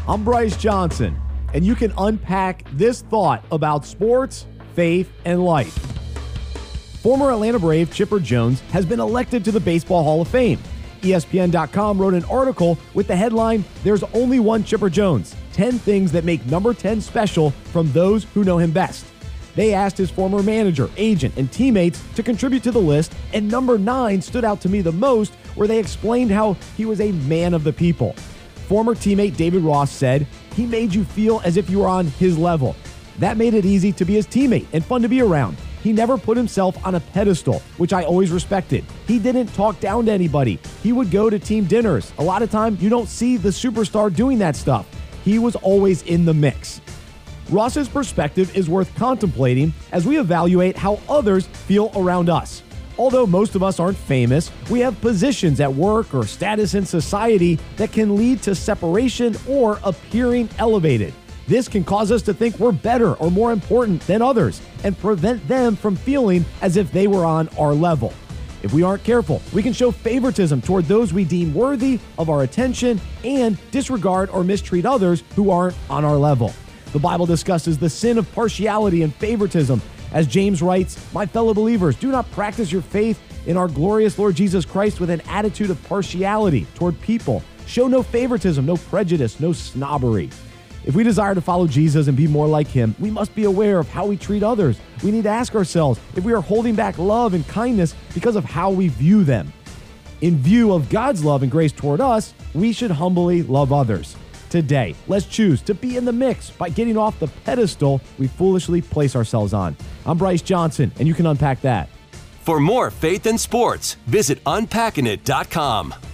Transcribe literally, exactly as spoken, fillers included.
I'm Bryce Johnson, and you can unpack this thought about sports, faith, and life. Former Atlanta Brave Chipper Jones has been elected to the Baseball Hall of Fame. E S P N dot com wrote an article with the headline, "There's Only One Chipper Jones, ten Things That Make Number ten Special from Those Who Know Him Best." They asked his former manager, agent, and teammates to contribute to the list, and number nine stood out to me the most, where they explained how he was a man of the people. Former teammate David Ross said, "He made you feel as if you were on his level. That made it easy to be his teammate and fun to be around. He never put himself on a pedestal, which I always respected. He didn't talk down to anybody. He would go to team dinners. A lot of time, you don't see the superstar doing that stuff. He was always in the mix." Ross's perspective is worth contemplating as we evaluate how others feel around us. Although most of us aren't famous, we have positions at work or status in society that can lead to separation or appearing elevated. This can cause us to think we're better or more important than others and prevent them from feeling as if they were on our level. If we aren't careful, we can show favoritism toward those we deem worthy of our attention and disregard or mistreat others who aren't on our level. The Bible discusses the sin of partiality and favoritism. As James writes, "My fellow believers, do not practice your faith in our glorious Lord Jesus Christ with an attitude of partiality toward people. Show no favoritism, no prejudice, no snobbery." If we desire to follow Jesus and be more like him, we must be aware of how we treat others. We need to ask ourselves if we are holding back love and kindness because of how we view them. In view of God's love and grace toward us, we should humbly love others. Today, let's choose to be in the mix by getting off the pedestal we foolishly place ourselves on. I'm Bryce Johnson, and you can unpack that. For more faith and sports, visit unpacking it dot com.